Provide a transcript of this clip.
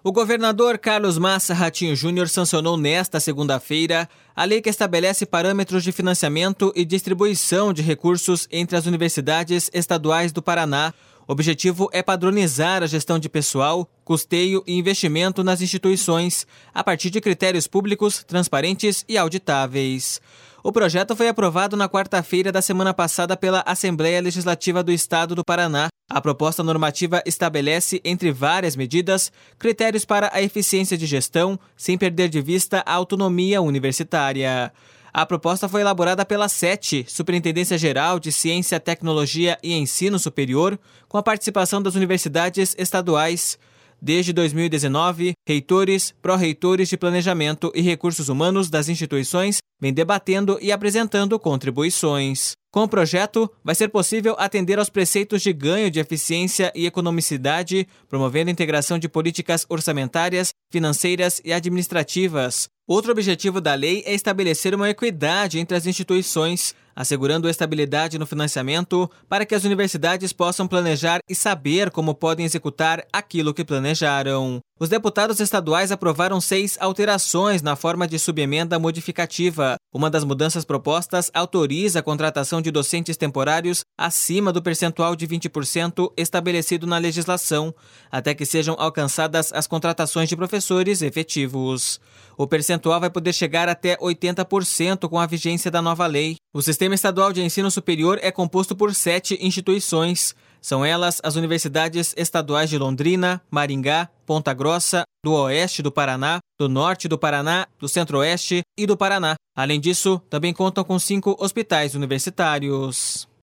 O governador Carlos Massa Ratinho Júnior sancionou nesta segunda-feira a lei que estabelece parâmetros de financiamento e distribuição de recursos entre as universidades estaduais do Paraná. O objetivo é padronizar a gestão de pessoal, custeio e investimento nas instituições, a partir de critérios públicos, transparentes e auditáveis. O projeto foi aprovado na quarta-feira da semana passada pela Assembleia Legislativa do Estado do Paraná. A proposta normativa estabelece, entre várias medidas, critérios para a eficiência de gestão, sem perder de vista a autonomia universitária. A proposta foi elaborada pela SET, Superintendência Geral de Ciência, Tecnologia e Ensino Superior, com a participação das universidades estaduais. Desde 2019, reitores, pró-reitores de Planejamento e Recursos Humanos das instituições vêm debatendo e apresentando contribuições. Com o projeto, vai ser possível atender aos preceitos de ganho de eficiência e economicidade, promovendo a integração de políticas orçamentárias, financeiras e administrativas. Outro objetivo da lei é estabelecer uma equidade entre as instituições, assegurando estabilidade no financiamento para que as universidades possam planejar e saber como podem executar aquilo que planejaram. Os deputados estaduais aprovaram 6 alterações na forma de subemenda modificativa. Uma das mudanças propostas autoriza a contratação de docentes temporários acima do percentual de 20% estabelecido na legislação, até que sejam alcançadas as contratações de professores efetivos. O percentual vai poder chegar até 80% com a vigência da nova lei. O Sistema Estadual de Ensino Superior é composto por 7 instituições. São elas as universidades estaduais de Londrina, Maringá, Ponta Grossa, do Oeste do Paraná, do Norte do Paraná, do Centro-Oeste e do Paraná. Além disso, também contam com 5 hospitais universitários.